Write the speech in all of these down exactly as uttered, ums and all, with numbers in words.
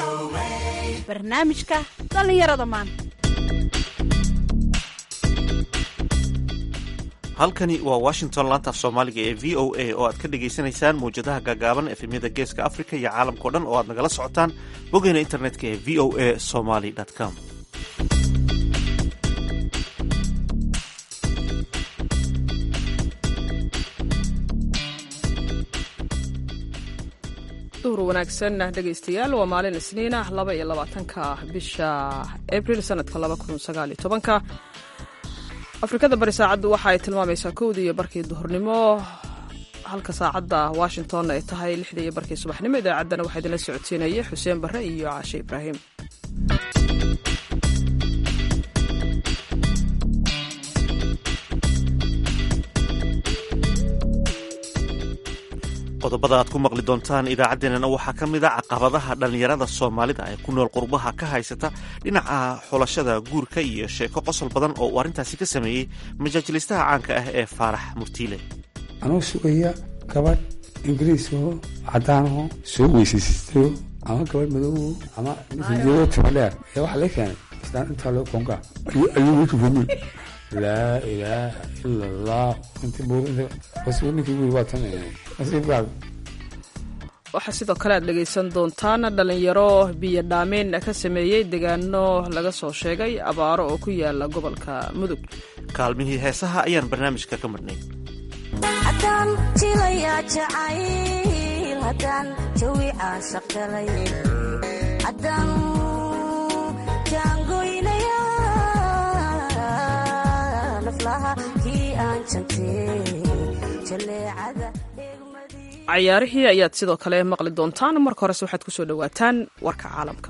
barnaamijka dhallinyarada maanta. halkani waa washington laantaaf soomaaliga ee v o a oo aad ka dhagaysanaysaan mawjadaha gaagaaban efemyada geeska africa iyo caalamkao dhan oo aad nagala socotaan bogeyna internetka ee v o a somaly com. duhur wanaagsan dhegaystayaal, waa maalin isniin ah laba iyo labaatanka bisha abril sanadka laba kun sagaal iyo tobanka. afrikada bari saacaddu waxa ay tilmaamaysaa kowdii iyo barkii duhurnimo, halka saacadda washington ay tahay lixdii iyo barkii subaxnimo. idaacaddana waxaa idinla socodsiinaya xuseen barre iyo caashe ibraahim. qodobada aad ku maqli doontaan idaacaddeenana waxaa ka mid a caqabadaha dhallinyarada soomaalida ee ku nool qurbaha ka haysata dhinaca xulashada guurka iyo sheeko qosol badan oo uu arrintaasi ka sameeyey majaajilistaha caanka ah ee faarax murtiile. anuu sugaya gabadh ingiriiskoo caddaanoo soo weysaysistayo ama gabadh madoobo ama jeedo timadheer ee waxa laga keenay islaan intaa loo konga ayuu wiku fami laa ilaaha ila allah inta buurninkii wuri waa tan nasiibkaada. waxaa sidoo kale aad dhegaysan doontaan dhallinyaro biyo dhaameyn ka sameeyey deegaano laga soo sheegay abaaro oo ku yaala gobolka mudug. kaalmihii heesaha ayaan barnaamijka ka marnay. haddaan jilayaa jacayl, haddaan jawi caashaq galay, haddaan jaangoynaya naflaha kii aan jantay jaleecada. cayaarihii ayaad sidoo kale maqli doontaan. marka horese waxaad ku soo dhowaataan warka caalamka.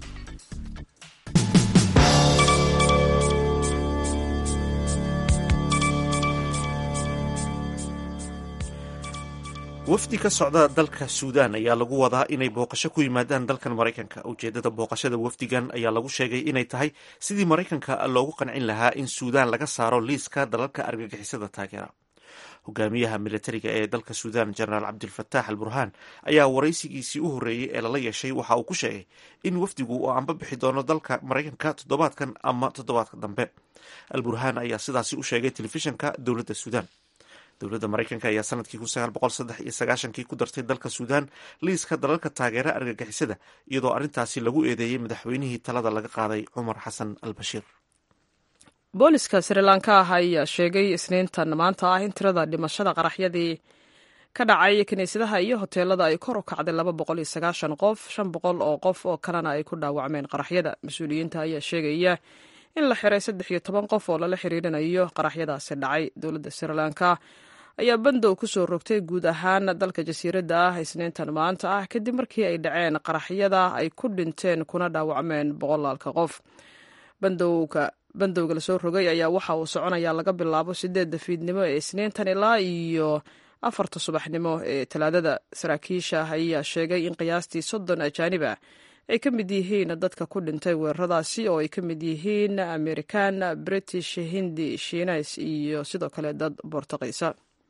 wafdi ka socda dalka suudaan ayaa lagu wadaa inay booqasho ku yimaadaan dalkan maraykanka. ujeeddada booqashada wafdigan ayaa lagu sheegay inay tahay sidii maraykanka loogu qancin lahaa in suudaan laga saaro liiska dalalka argagixisada taageera. hogaamiyaha militariga ee dalka suudaan jenaraal cabdilfataax al burhaan ayaa waraysigiisii u horreeyey ee lala yeeshay waxa uu ku sheegay in wafdigu uu anba bixi doono dalka maraykanka toddobaadkan ama toddobaadka dambe. al burhaan ayaa sidaasi u sheegay telefishinka dowladda suudaan. dowladda maraykanka ayaa sanadkii kun sagaal boqol saddex iyo sagaashankii ku dartay dalka suudaan liiska dalalka taageera argagixisada, iyadoo arrintaasi lagu eedeeyey madaxweynihii talada laga qaaday cumar xasan al bashiir. booliska sri lanka ah ayaa sheegay isniintan maanta ah in tirada dhimashada qaraxyadii ka dhacay kiniisadaha iyo hoteelada ay kor u kacday laba boqol iyo sagaashan qof, shan boqol oo qof oo kalena ay ku dhaawacmeen qaraxyada. mas-uuliyiinta ayaa sheegaya in la xiray saddex iyo toban qof oo lala xiriirinayo qaraxyadaasi dhacay. dowladda sri lanka ayaa bandow ku soo rogtay guud ahaan dalka jasiiradda ah isniintan maanta ah kadib markii ay dhaceen qaraxyada ay ku dhinteen kuna dhaawacmeen boqolaalka qof. bandowga bandowga lasoo rogay ayaa waxa uu soconayaa laga bilaabo sideedda fiidnimo ee isniintan ilaa iyo afarta subaxnimo ee talaadada. saraakiisha ayaa sheegay in qiyaastii soddon ajaanib ah ay ka mid yihiin dadka ku dhintay weeraradaasi, oo ay ka mid yihiin amerikan, british, hindi, shiineys iyo sidoo kale dad boortaqiisa.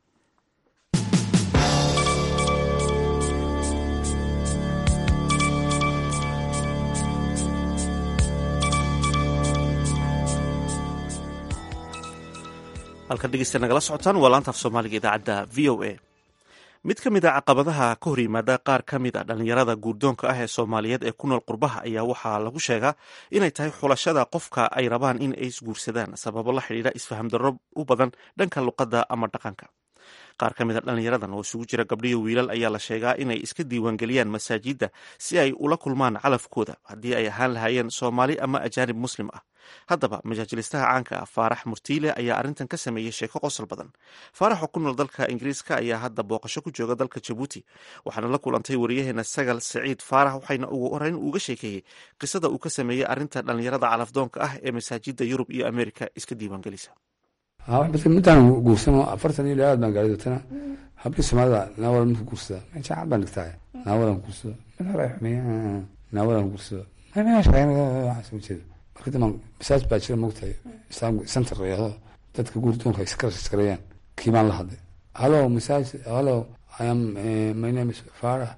halkan dhegeysta nagala socotaan waa laantaaf soomaaliga idaacadda v o a. mid ka mid a caqabadaha ka hor yimaada qaar ka mid a dhallinyarada guurdoonka ah ee soomaaliyeed ee ku nool qurbaha ayaa waxaa lagu sheegaa inay tahay xulashada qofka ay rabaan in ay isguursadaan sababo la xidhiidha isfaham darro u badan dhanka luqadda ama dhaqanka. qaar ka mid a dhallinyaradan oo isugu jira gabdhiyo wiilal ayaa la sheegaa inay iska diiwaangeliyaan masaajidda si ay ula kulmaan calafkooda haddii ay ahaan lahaayeen soomaali ama ajaanib muslim ah. haddaba majaajilistaha caanka ah faarax murtiile ayaa arrintan ka sameeyey sheeko qosol badan. faarax oo ku nool dalka ingiriiska ayaa hadda booqasho ku jooga dalka jabuuti, waxaana la kulantay wariyaheena sagal saciid faarax, waxayna ugu horeyn uga sheekeeyey qisada uu ka sameeyey arrinta dhallinyarada calafdoonka ah ee masaajidda yurub iyo amerika iska diiwaangelisa. midaan guursano afartan iyo laaad baan gaadotana habdii soomaalida naawalan marku guursada jacab baan dhigtaa naawalan guursado mid hore xumeey naawalan guursado soo jeedo marka daman masaaj baa jira mogtahay islaam center yahdo dadka guurdoonka iskareeyaan kiibaan la hadlay hallo masaaj hallo I am uh, my name is Farah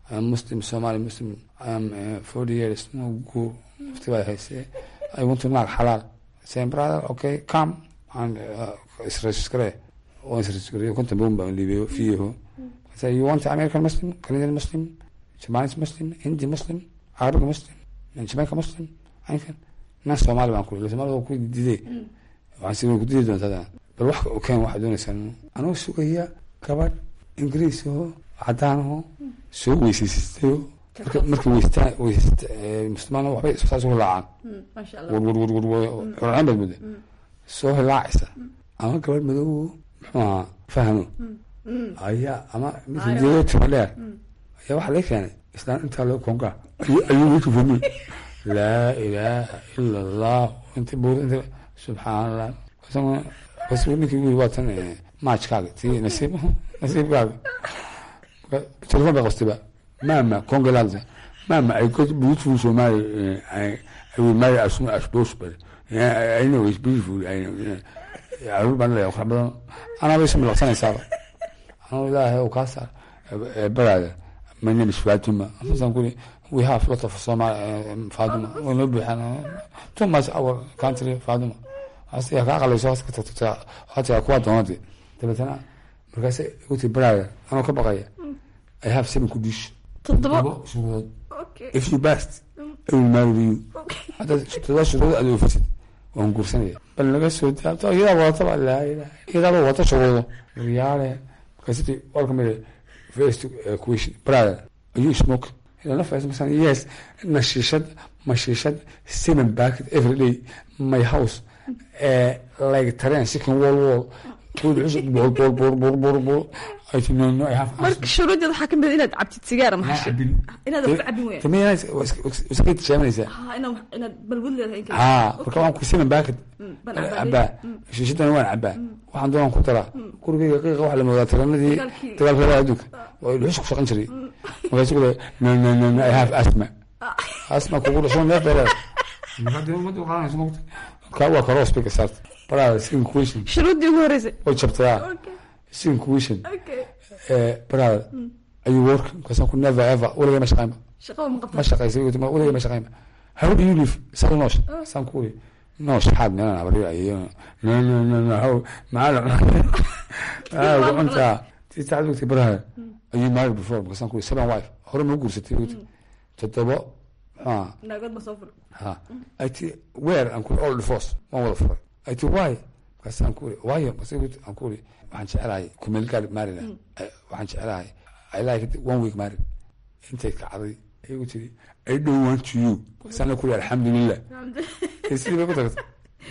I'm Muslim, Somali Muslim. I'm uh, forty years, no go. I say, I want to knock halal. Saying, brother, okay, come and uh, it's registered. Oh, it's registered. You can't bomb and leave you. Feel. I say, you want American Muslim, Canadian Muslim, Japanese Muslim, Indian Muslim, Arabic Muslim, and Jamaica Muslim. I can. Not Somali one could. Somali one could do it. I say, we could do that. But what okay, what I do is, I know so here, covered English, Adano, so we see. markii weysta weysta muslimaana waxbay saas u laacaan ma sha Allah war war war war aan badmada soo hilaacaysa ama gabadh madow maxaa fahmo ayaa ama mid jeedo tole ayaa waxa la keenay islaan inta loo konga ayuu wuxuu fahmay la ilaaha illa allah inta buurinta subhanallah kasama waswinki wuu waatan maajkaaga tii nasiib nasiibkaaga telefoon baa qostiba mama kongalada mama I got beautiful Somali I I will marry as soon as possible. Yeah, I know it's beautiful. I know. I will marry her. أنا بس من الأحسن صار. أنا لا هو كاسر. brother. My name is Fatima. أقول we have a lot of Somali Fatima. ونبي إحنا too much our country Fatima. أصلي أقول لك شخص كتبت حتى أقوى تونتي. تبى أنا مركز قلت brother. أنا كبقية. I have seven conditions. تضبط Okay. If you best, I will marry you. هذا تدا شروط أدو فسد ونقول سنة. بل نقول سود. طبعا إذا وطبعا لا إذا إذا وطا شروط ريالة. كسيتي welcome the first question. Brother, are you smoke? إذا نفس مثلا yes. نشيشد مشيشد seven back every day. My house uh, like terrain second wall wall. كل عشق بول بول بول بول بول بول. I think no no I have. مرك شروط الحكم بدينا عبت السيجارة ما حش. إنا ده عبين وين. تمي أنا وسكت شيء من الزا. ها إنا إنا بلقول له هيك. ها وكمان كوسين باكد. عبا. شيشتنا وين عبا. وعندهم كترة. كل بيجي قيقة واحد لما ترى دي تقال فيها دوك. والعشق شقن شري. وقال يقول no no no no I have asthma. asthma كقول شلون لا فلا. ما قد يوم ما تقول أنا سمعت. كوا كروس بيك صارت. برا سين كويشن. شروط دي هو رزق. وشبتها. Same question. Okay. Uh, brother, mm. Are you working? Because I could never ever. ولا ما شقيمة. شقيمة مقطع. ما شقيمة. سويت ما ولا ما شقيمة. How do you live? سال نوش. سام كوري. نوش حد أنا بريء أيه. لا لا لا لا هو معلم. آه وأنت تتعلم تبرها. Are you married before? Because سام كوري seven wife. هو ما يقول ستي يقول. تتبع. ها. نقد مسافر. ها. أنتي where أنكل all the force ما هو الفرق. أنتي why? Because سام كوري why؟ بس يقول أنكوري. waxaan jecelahay kumeel gaar marina waxaan jecelahay I like it one week married intay ka caday ayuu tiri I don't want you sana ku alxamdulillah isii ku tagtay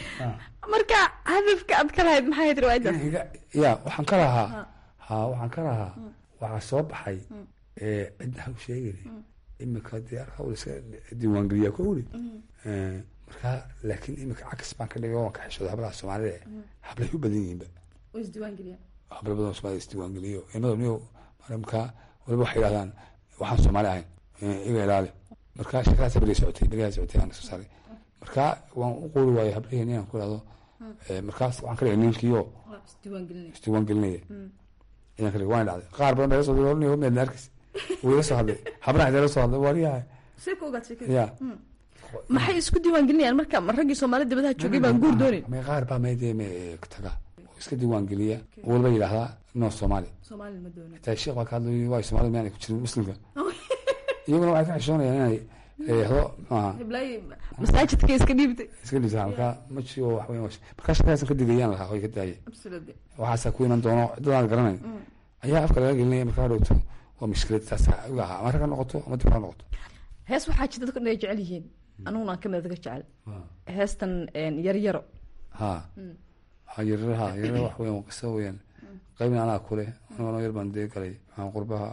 marka hadafka aad ka lahayd maxay tahay waajib ya waxaan ka lahaa ha waxaan ka lahaa waxa soo baxay ee cid ha u sheegay imika diyaar hawl iska diiwaan geliya ku wuri ee marka laakiin imika cakis baan ka dhigay oo ka xishooday hablaha Soomaaliyeed hablaha u badan yihiin isdiiwaan geliya habla badan Soomaaliyeed isdiiwaan geliyo inada niyo marka waliba waxay yiraahdaan waxaan Soomaali ahayn iga ilaali marka shaqada sabri socotay bariga socotay aan soo saaray marka waan u qoori waayay habliheen inaan ku raado markaas waxaan ka dhigay ninkiyo isdiiwaan gelinay isdiiwaan gelinay inaan ka dhigay waan dhacday qaar badan bay soo diroonay oo meel narkis way soo hadlay habraha dala soo hadlay wariyahay si ku ogaad sheekada ya maxay isku diiwaan gelinayaan marka ragii Soomaaliyeed dibadaha joogay baan guur doonin ma qaar baa meeday me taga iska diiwaan geliya walba yiraahdaa no Soomaali Soomaali ma doonin taa sheekh waxa hadlay way Soomaali ma ku jirin muslimka iyaguna waxay ka xishoonayaan inay ee ho ma iblay masaajidka iska dhiibtay iska dhiibtay marka ma jiyo wax weyn marka shaqadaas ka digayaan lahaa way ka daayay absolutely waxa ku iman doono dadaan garanay ayaa afka laga gelinay marka dhowto waa mushkilad taas uga ah marka noqoto ama dib noqoto hees waxa jidad dadku inay jecel yihiin anuna ka mid ah jecel heestan yar yaro ha hayraha yar wax weyn qisa weyn qaybna ana kule anoo yar baan deeg galay aan qurbaha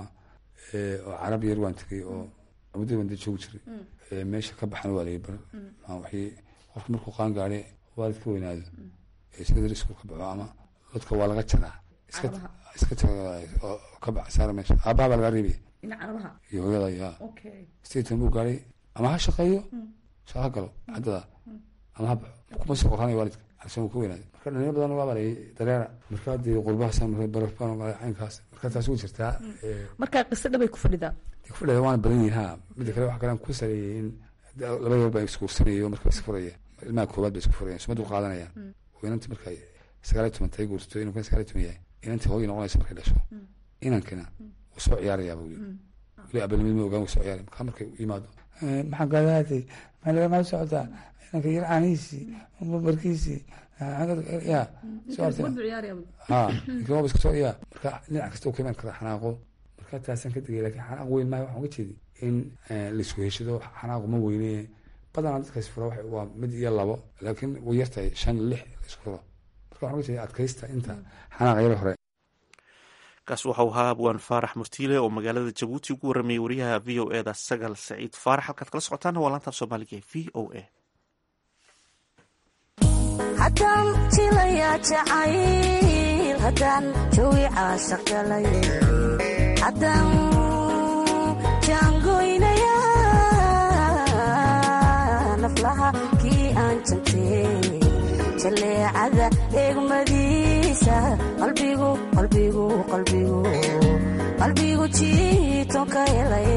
ee arab yar waan tagay oo abdi baan joog jiray ee meesha ka baxan waa leeyahay ma wixii qof markuu qaan gaaray waalidka weynaado ee sida isku ka baxo ama dadka waa laga jaraa iska iska ka bax saar meesha abaaba laga ribi in arabaha iyo hooyada ya okay sidii uu gaaray ama ha shaqeeyo shaqo galo hadda ama kuma soo qoranay waalidka asagoo ku weynaaday marka dhalinyaro badan waa baray dareera marka dee qurbahaasaan maray barafbaan maray caynkaas marka taas ugu jirtaa marka qiso dhabay ku fadhidaa ku fadhida waana badan yihin ha mida kale wax kalean ku saleeyay in laba yar baa iskuursanayo marka is furaya ilmaha koobaad bay isku furayaan sumad u qaadanayaan inanti markay sagaaliyo toban tay guursato inankan sagaaliyo toban yahay inantii hooyi noqonaysa markay dhasho inankina wuu soo ciyaarayaaba wili wili abalnimid ma ogaan wuu soo ciyaaraya marka markay u yimaado maxaan kaadaatay maxaa lagama socotaa inanka yar caanihiisii markiisii ya ha inkaba iska soo ya marka dhinac kasta u ka iman kara xanaaqo marka taasaan ka digay lakin xanaaq weyn maayo waxaan uga jeedi in laisku heshado xanaaqu ma weyne badanaa dadkaas fura waa mid iyo labo laakiin way yartahay shan lix laisku furo marka waxaan uga jeeda adkaysta inta xanaaqa yar hore kaas waxau ahaa abwaan faarax murtiile oo magaalada jabuuti ugu waramayay wariyaha v o e da sagal saciid faarax halkaad kala socotaana waa laantaaf soomaaliga ee v o a haddaan jilayaa jacayl haddaan jawi caashaq galay haddaan jaangoynayaa naflaha kii aan jantay jaleecada eegmadiisa qalbigu qalbigu qalbigu qalbigu jiito ka helay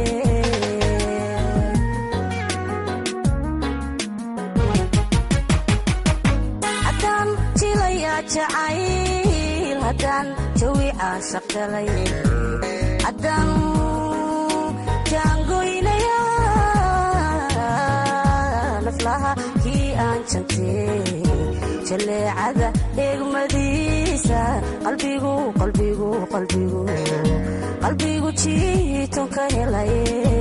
haddaan jilayaa jacayl haddaan jawi caashaq galay haddaan jaangoynayaa naflaha kii aan jantay jaleecada eegmadiisa qalbigu qalbigu qalbigu qalbigu jiito ka helay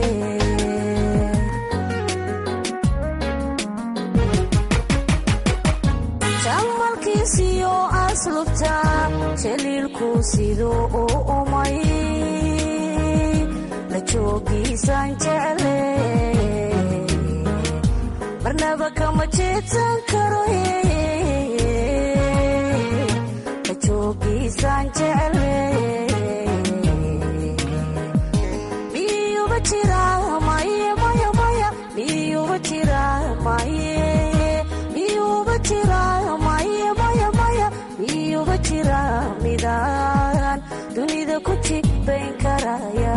jamalkiisiyo aslubta jaliilku siduu u umay la joogiisaan jecle marnaba kama jeedsan karo joogiisaan jecle miyuuba jiraa maye maya maya miyuuba jiraa maye miyuuba jiraa maye maya maya miyuuba jiraa midaan dunida ku jigbayn karaya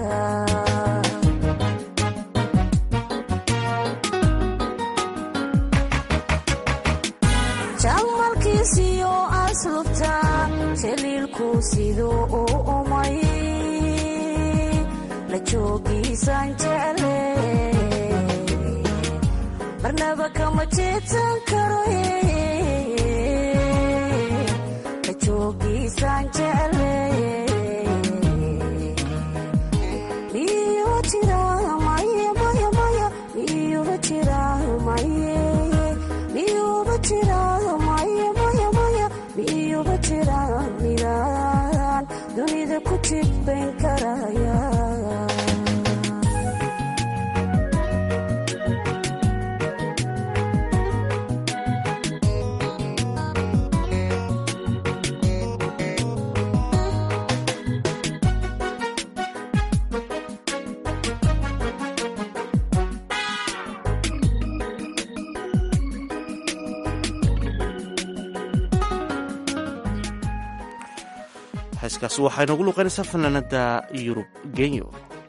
jamalkiisiyo aslubta jaliilku siduu u umay la joogiisaan jecle marnaba kama jeedsan karo la joogiisaan jecle miyuuba jiraa maye maya maya miyuuba jiraa maye miyuuba jiraa miyuuba jiraa midaan dunida ku jigbayn karaya heeskaasi waxay noogu luqaynaysaa fanaanada yurub genyo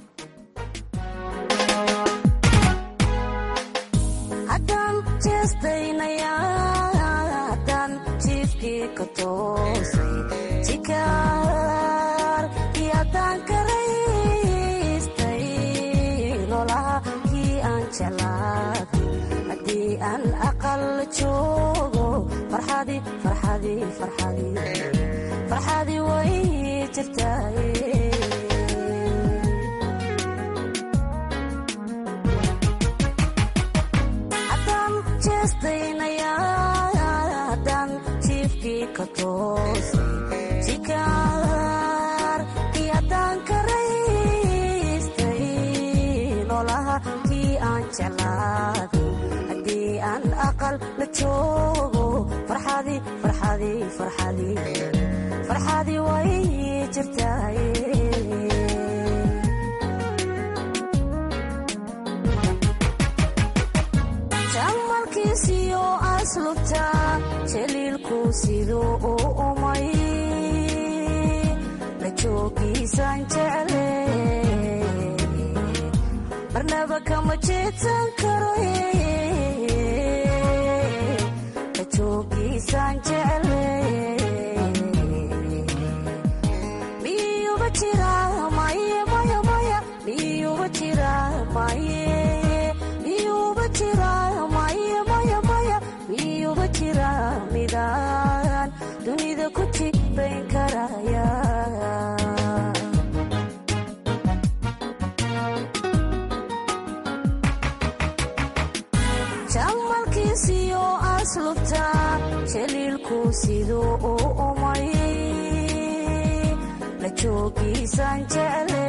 haddaan jeestaynayaa haddaan jiifkii ka toosay jikaar kii haddaan karaystay noolaha kii aan jeclaaday haddii aan aqal joogo farxadii farxadii farxadii farxadii way jirtaaye haddaan jeestaynayaa haddaan jiifkii ka toosay jikaar kii haddaan karaystay noolaha kii aan jeclaaday haddii aan aqal la joogo farxadii farxadii farxadii farxadii way jirtaaye jamalkiisiyo aslubta siduu u umay la joogiisaan jecle marnaba kama jeedsan karo la joogiisaan jecle miyuuba jira maye maya maya miyuuba jira maye miyuuba jira maye maya maya miyuuba jira midaan dunida ku jibayn karaya jamalkiisiyo aslubta jaliilku siduu u umay la joogiisaan jecle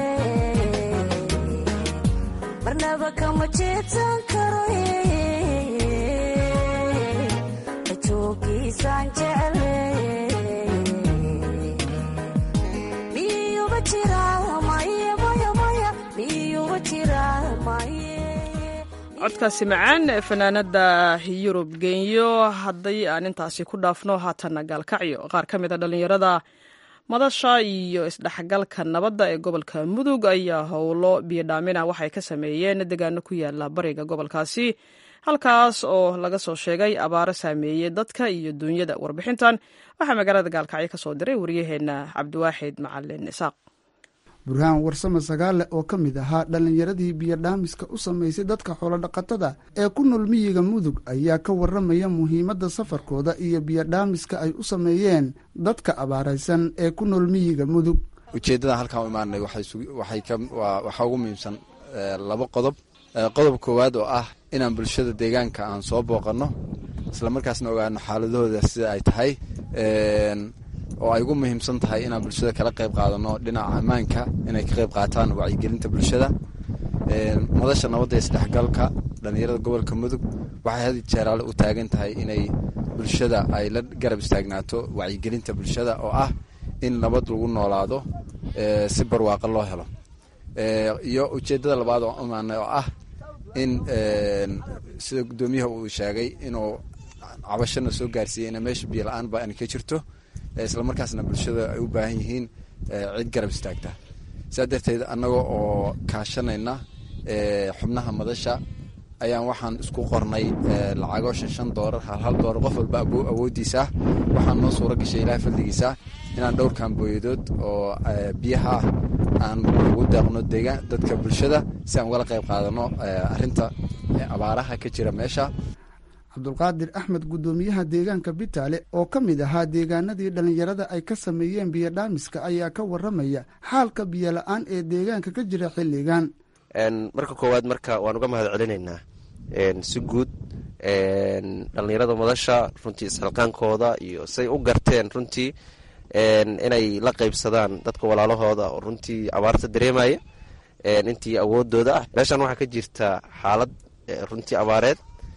marnaba kama jeedsan karo la joogiisaan jecle miyuuba jira maye maya maya miyuuba jira maye codkaasi macaan ee fanaanada yurub genyo hadday aan intaasi ku dhaafno haatana gaalkacyo qaar ka mid a dhallinyarada madasha iyo isdhexgalka nabadda ee gobolka mudug ayaa howlo biyodhaamina waxay ka sameeyeen deegaano ku yaala bariga gobolkaasi halkaas oo laga soo sheegay abaaro saameeyey dadka iyo duunyada warbixintan waxaa magaalada gaalkacyo ka soo diray waryaheena cabdiwaaxid macalin isaaq burhaan warsame sagaale oo ka mid ahaa dhallinyaradii biyodhaamiska u samaysay dadka xoolodhaqatada ee ku nool miyiga mudug ayaa ka warramaya muhiimadda safarkooda iyo biyodhaamiska ay u sameeyeen dadka abaaraysan ee ku nool miyiga mudug ujeeddada halkaan u imaanay waxaa ugu muhiimsan laba qodob qodob koowaad oo ah inaan bulshada deegaanka aan soo booqanno islamarkaasna ogaano xaaladahooda sida ay tahay oo ay ugu muhiimsan tahay inaan bulshada kala qayb qaadano dhinaca ammaanka inay ka qayb qaataan wacyigelinta bulshada madasha nabadda isdhexgalka dhallinyarada gobolka mudug waxay had jeeraale u taagan tahay inay bulshada ay la garab istaagnaato wacyigelinta bulshada oo ah in nabad lagu noolaado si barwaaqo loo helo iyo ujeeddada labaad oo imaanay oo ah in sida guddoomiyaha uu sheegay inuu cabashana soo gaarsiiyey ina meesha biyo la-aan ba an ka jirto islamarkaasna bulshada ay u baahan yihiin cid garab istaagta sidaa darteed annaga oo kaashanayna xubnaha madasha ayaan waxaan isku qornay lacago shan shan doolar hal hal doolar qof walba awoodiisa waxaan noo suura gashay ilaahay fadligiisa inaan dhowr kaambooyadood oo biyaha ah aan ugu deeqno deegaan dadka bulshada si aan ugala qayb qaadano arrinta abaaraha ka jira meesha cabdulqaadir axmed guddoomiyaha deegaanka bitaale oo ka mid ahaa deegaanadii dhallinyarada ay ka sameeyeen biyodhaamiska ayaa ka warramaya xaalka biyola-aan ee deegaanka ka jira xilligan marka koowaad marka waan uga mahad celinaynaa si guud dhallinyarada madasha runtii isxilqaankooda iyo say u garteen runtii inay la qaybsadaan dadka walaalahooda oo runtii abaarta dareemaya intii awoodooda ah meeshan waxaa ka jirta xaalad runtii abaareed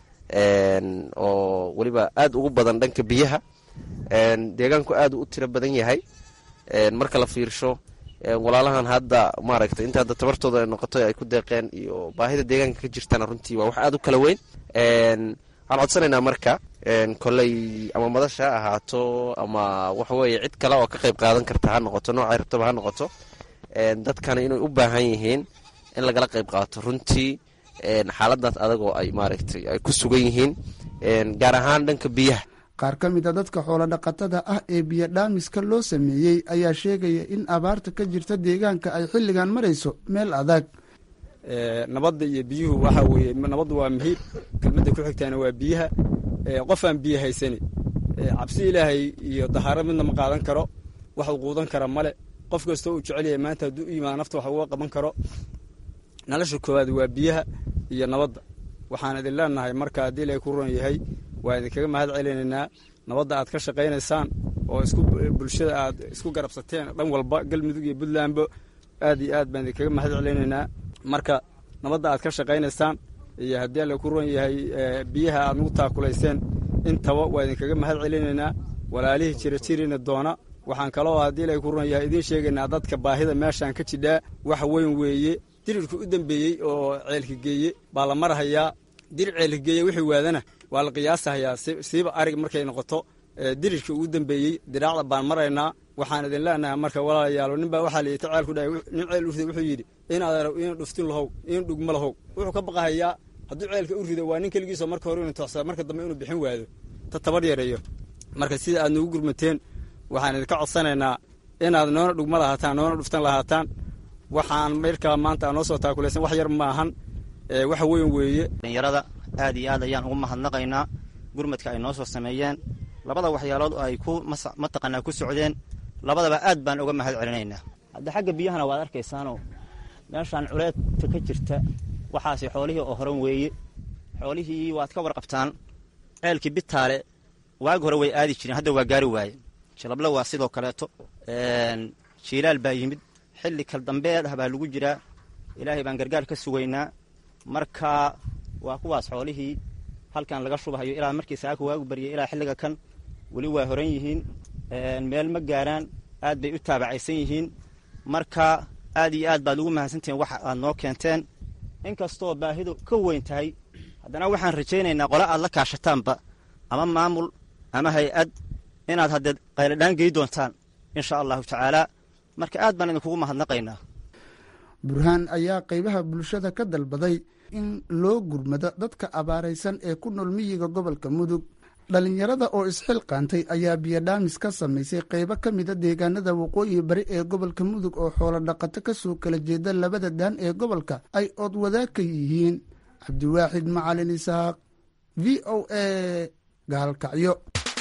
oo weliba aad ugu badan dhanka biyaha deegaanku aad u tiro badan yahay marka la fiirsho walaalahan hadda maaragtay inta hadda tabartooda ay noqoto ay ku deeqeen iyo baahida deegaanka ka jirtana runtii waa wax aad u kala weyn waxaan codsanaynaa marka kolley ama madasha ha ahaato ama waxaweeye cid kale oo ka qayb qaadan karta ha noqoto noocay rabtaba ha noqoto dadkana inay u baahan yihiin in lagala qayb qaato runtii xaaladaas adagoo ay maaragtay ay ku sugan yihiin gaar ahaan dhanka biyaha qaar ka mid a dadka xoolodhaqatada ah ee biyodhaamiska loo sameeyey ayaa sheegaya in abaarta ka jirta deegaanka ay xilligan marayso meel adag nabadda iyo biyuhu waxa weeye nabaddu waa muhiim kelmadda ku xigtaana waa biyaha qof aan biyo haysani cabsi ilaahay iyo dahaaro midna ma qaadan karo wax uu quudan kara male qof kastoo uu jecel yahay maanta hadduu u yimaado nafta wax uga qaban karo nolosha koowaad waa biyaha iyo nabadda waxaan idin leenahay marka haddii ilaahay ku ron yahay waa idinkaga mahad celinaynaa nabadda aad ka shaqaynaysaan oo isku bulshada aad isku garabsateen dhan walba galmudug iyo puntlandba aad iyo aad baan idinkaga mahad celinaynaa marka nabadda aad ka shaqaynaysaan iyo haddii alla ku ron yahay biyaha aad nagu taakulayseen intaba waa idinkaga mahad celinaynaa walaalihii jira jirina doona waxaan kaloo haddii ilaahay ku ron yahay idiin sheegaynaa dadka baahida meeshaan ka jidhaa wax weyn weeye dirirka u dambeeyey oo ceelka geeye baa la marhayaa dirir ceelka geeye wixii waadana waa la qiyaasahayaa siiba arig markay noqoto dirishka ugu dambeeyey diraacda baan maraynaa waxaan idin leenahay marka walaalayaalo nin baa waxaa la yidhi ceel ku dhahay nin ceel u riday wuxuu yidhi in adeero in dhuftin lahow in dhugma lahow wuxuu ka baqahayaa hadduu ceelka u rido waa nin keligiisoo marka hore inuu tooxsada marka dambe inuu bixin waado ta tabar yareeyo marka sida aad noogu gurmateen waxaan idinka codsanaynaa inaad noona dhugma lahaataan noona dhuftan lahaataan waxaan markaa maanta noo soo taakulaysan wax yar maahan wax weyn weeye dhalinyarada aad iyo aad ayaan ugu mahadnaqaynaa gurmadka ay noo soo sameeyeen labada waxyaalood ay ku mataqaanaa ku socdeen labadaba aad baan uga mahad celinaynaa hadda xagga biyahana waad arkaysaanoo meeshaan culeedka ka jirta waxaasi xoolihii oo horan weeye xoolihii waad ka warqabtaan ceelkii bitaale waagi hore way aadi jireen hadda waa gaari waaye jalable waa sidoo kaleeto jiilaal baa yimid xilli kal dambeed ah baa lagu jiraa ilaahay baan gargaar ka sugaynaa marka waa kuwaas xoolihii halkan laga shubahayo ilaa markii saaka waagu baryay ilaa xilliga kan weli waa horan yihiin meel ma gaaraan aad bay u taabacaysan yihiin marka aad iyo aad baad ugu mahadsantihiin waxa aad noo keenteen inkastoo baahidu ka weyn tahay haddana waxaan rajaynaynaa qole aad la kaashataanba ama maamul ama hay-ad inaad haddee qayladhaan gey doontaan insha allahu tacaalaa marka aad baan idinkugu mahadnaqaynaa burhaan ayaa qaybaha bulshada ka dalbaday in loo gurmado dadka abaaraysan ee ku nool miyiga gobolka mudug dhallinyarada oo isxilqaantay ayaa biyodhaamis ka samaysay qaybo ka mida deegaanada waqooyi bari ee gobolka mudug oo xoolo dhaqato ka soo kala jeeda labada daan ee gobolka ay ood wadaag ka yihiin cabdiwaaxid macalin isaaq v o a gaalkacyo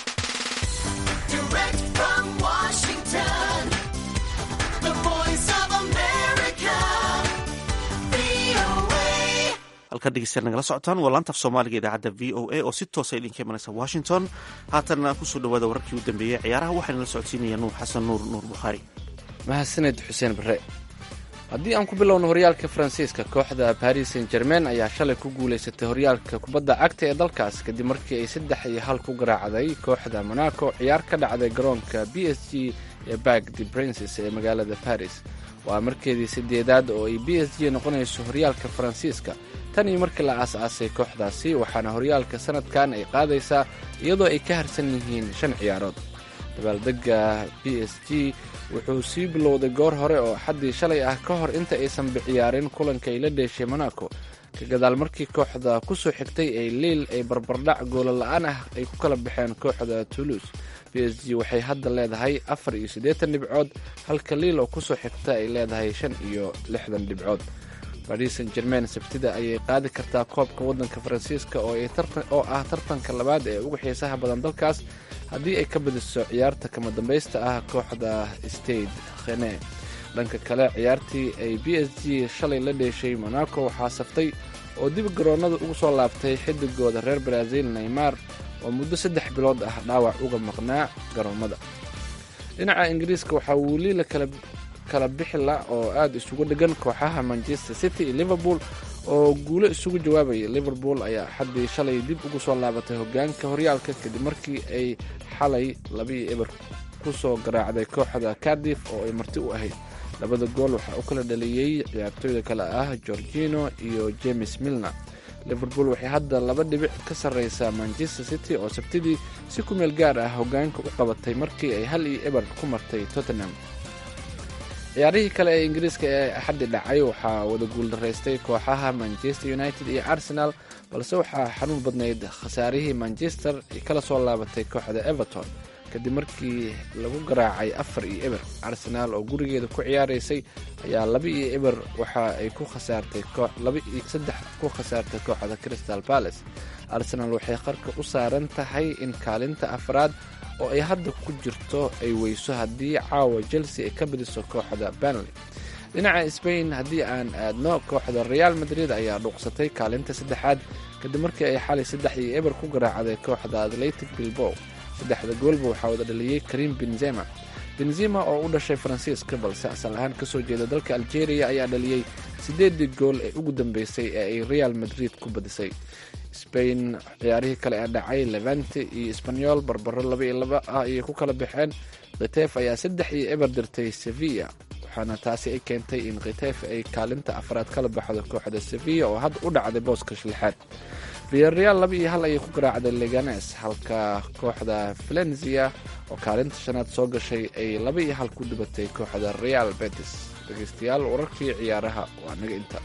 halkan dhegeystayaal nagala socotaan waa laanta af soomaaliga idaacadda v o a oo si toosa idinka imanaysa washington haatanna kusoo dhawaada wararkii u dambeeyey ciyaaraha waxaana la socodsiinaya nuur xasan nuur nuur bukhaari mahadsaned xuseen bare haddii aan ku bilowno horyaalka faransiiska kooxda paris saint germain ayaa shalay ku guulaysatay horyaalka kubadda cagta ee dalkaas kadib markii ay saddex iyo hal ku garaacday kooxda monaco ciyaar ka dhacday garoonka b s g ee bag de princes ee magaalada paris waa markeedii sideedaad oo ay b s g noqonayso horyaalka faransiiska tan iyo markii la aas-aasay kooxdaasi waxaana horyaalka sanadkan ay qaadaysaa iyadoo ay ka harsan yihiin shan ciyaarood dabaaldegga b s g wuxuu sii bilowday goor hore oo xaddii shalay ah ka hor inta aysanba ciyaarin kulanka ay la dheeshay monaco ka gadaal markii kooxda ku soo xigtay ay liil ay barbardhac goolo la-aan ah ay ku kala baxeen kooxda toulouse b s g waxay hadda leedahay afar iyo siddeetan dhibcood halka liil oo kusoo xigta ay leedahay shan iyo lixdan dhibcood paris saint germain sabtida ayay qaadi kartaa koobka waddanka faransiiska oo ah tartanka labaad ee ugu xiisaha badan dalkaas haddii ay ka badiso ciyaarta kama dambaysta ah kooxda stade khene dhanka kale ciyaartii ay b s g shalay la dheeshay monaco waxaa saftay oo dib garoonnada ugu soo laabtay xidigooda reer brazil neymar oo muddo saddex bilood ah dhaawac uga maqnaa garoommada dhinaca ingiriiska waxaa weli la kala kala bixila oo aada isugu dhegan kooxaha manchester city iyo liverpool oo guulo isugu jawaabaya liverpool ayaa xaddii shalay dib ugu soo laabatay hogaanka horyaalka kadib markii ay xalay labii eber ku soo garaacday kooxda cardiff oo ay marti u ahayd labada gool waxaa u kala dhaliyey ciyaartooyda kale ah georgino iyo james milner liverpool waxay hadda laba dhibic ka sarreysaa manchester city oo sabtidii si ku meel gaar ah hogaanka u qabatay markii ay hal iyo eber ku martay tottenham ciyaarihii kale ee ingiriiska ee axaddi dhacay waxaa wada guuldaraystay kooxaha manchester united iyo arsenal balse waxaa xanuun badnayd khasaarihii manchester ay kala soo laabatay kooxda everton kadib markii lagu garaacay afar iyo eber arsenal oo gurigeeda ku ciyaaraysay ayaa laba iyo eber waxa ay ku khasaartay laba iyo saddex ku khasaartay kooxda crystal palace arsenal waxay qarka u saaran tahay in kaalinta afraad oo ay hadda ku jirto ay weyso haddii caawa chelsea ay ka badiso kooxda banley dhinaca spain haddii aan aadno kooxda real madrid ayaa dhuuqsatay kaalinta saddexaad kadib markii ay xalay saddex iyo eber ku garaacday kooxda atletic bilbow saddexda goolba waxaa wada dhaliyey karim benzema benzema oo u dhashay faransiiska balse asal ahaan kasoo jeeda dalka algeria ayaa dhaliyey siddeedii gool ee ugu dambeysay ee ay real madrid ku badisay spain ciyaarihii kale ee dhacay levante iyo espanyol barbaro laba iyo laba ah ayay ku kala baxeen khitef ayaa saddex iyo eber dirtay sevilla waxaana taasi ay keentay in khitef ay kaalinta afraad kala baxdo kooxda sevilla oo hadda u dhacday booska lixaad viyareal laba iyo hal ayay ku garaacday leganes halka kooxda valencia oo kaalinta shanaad soo gashay ay laba iyo hal ku dhibatay kooxda real betis. dhegeystayaal wararkii ciyaaraha waa naga inta.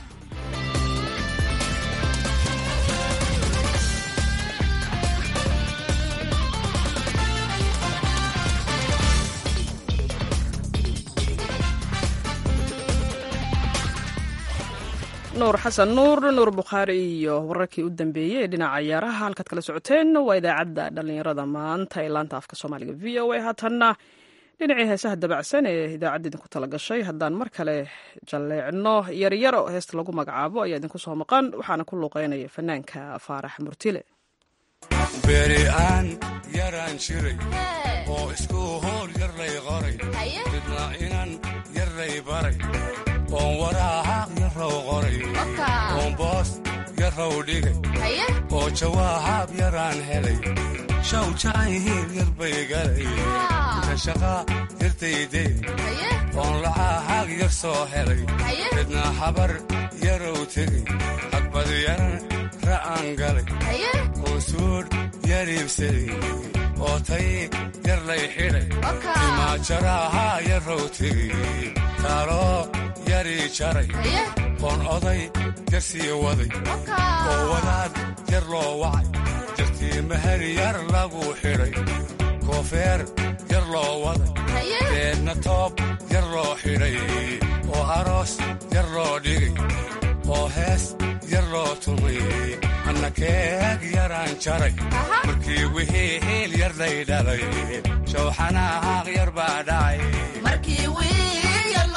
nuur xasan nuur nuur bukhaari iyo wararkii u dambeeyey ee dhinaca ciyaaraha halkaad kala socoteen waa idaacadda dhallinyarada maanta ee laanta afka soomaaliga v o a. haatanna dhinacii heesaha dabacsan ee idaacadda idinku tala gashay haddaan mar kale jalleecno yaryaro heesta lagu magacaabo ayaa idinku soo maqan waxaana ku luuqeynaya fanaanka faarax murtile. beri aan yaraan jiray oo isku hool yarlay qoray didna inan yarlay baray oon waraaq yarrow qoray oon boos yarrow dhigay oo jawaab yaraan helay shaw jacayhiin yarbay galay ka shaqa yartayday oon lacahaag yar soo helay dadna habar yarow tegay hagbad yaran ra'aan galay oon suudh yariibsaday oo tay yarlay xidhay imaajaraha yarrow tegay taaloo yarii jaray oon oday yarsii waday oo wadaad yar loo wacay jartii mahar yar lagu xidhay koofeer yar loo waday deedna toob yar loo xidhay oo aroos yar loo dhigay oo hees yar loo tumay anna keeg yaraan jaray markii wixii hiil yarlay dhalay shawxanahaaq yar baa dhacay markii wixii hiil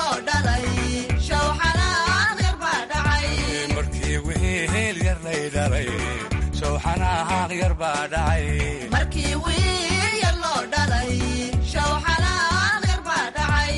yarlay dhalay shawxanahaaq yar baa dhacay markii wixii yar loo dhalay shawxanahaaq yar baa dhacay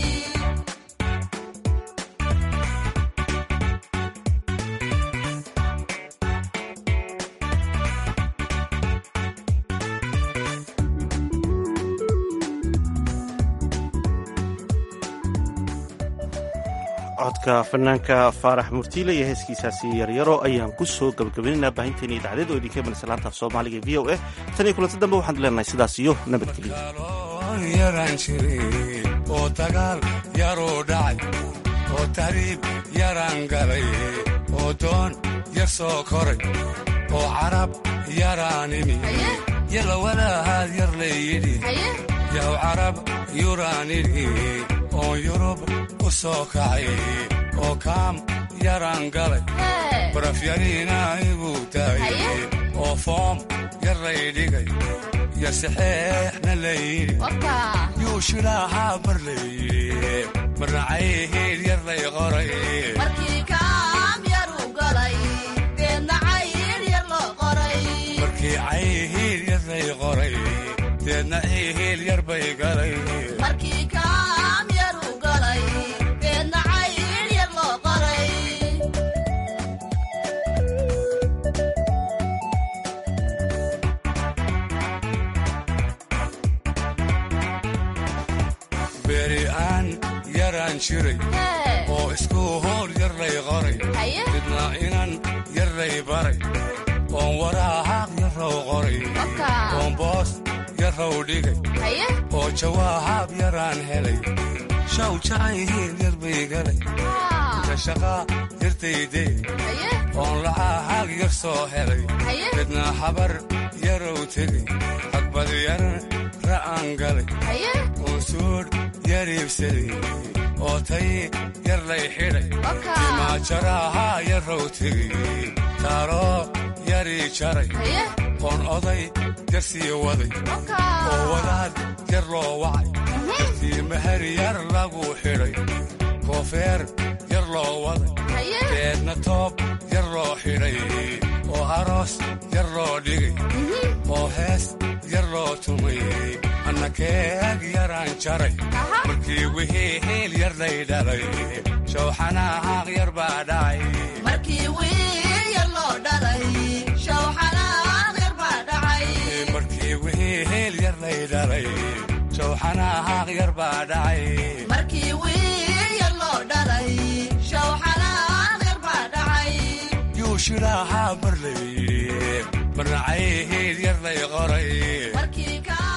codka fanaanka faarax murtiile iyo heeskiisaasi yaryaro ayaan ku soo gabagabaynaynaa baahinteena idaacaded oo idinka imanaysa laanta af soomaaliga v o a tan iyo kulanti dambe waxaan leenahay sidaas iyo nabadgelyo yaraan jiray oo dagaal yaruu dhacay oo tahriib yaraan galay oo doon yar soo koray oo carab yaraan imi yalla walaahaad yar layidhi yaw carab yuraan idhi oon yurub u soo kacay oo kaam yaraan galay baraf yariina iguu daayay oo foom yar lay dhigay yar saxeexna layidhi yuu shilaahaa mar layidhi marna cayhiil yar lay qoray markii cayhiil yar lay qoray deedna cayhiil yar bay galay beri aan yaraan jiray oo isku hool yarlay qoray didna inan yarlay baray oon waraaq yarrow qoray oon boos yarrow dhigay oo jawaab yaraan helay shaw jacayhiin yarbay galay ka shaqa yartayday oon lacahaag yar soo helay dadna habar yarow tegay hagbad yaran ra'aan galay oon suudh yariibsaday oo tay yarlay xidhay imaajaraha yarrow tegay taaloo yarii jaray oon oday yarsii waday oo wadaad yar loo wacay jartii mahar yar lagu xidhay koofeer yar loo waday deedna toob yar loo xidhay oo aroos yar loo dhigay oo hees yar loo tumay anna keeg yaraan jaray markii wixii hiil yarlay dhalay shawxanahaaq yar baa dhacay markii wixii yar loo dhalay shawxanahaaq yar baa dhacay markii wixii hiil yarlay dhalay shawxanahaaq yar baa dhacay markii wixii yar loo dhalay shawxanahaaq yar baa dhacay yuu shilaahaa mar layidhi marna cayhiid yar lay qoray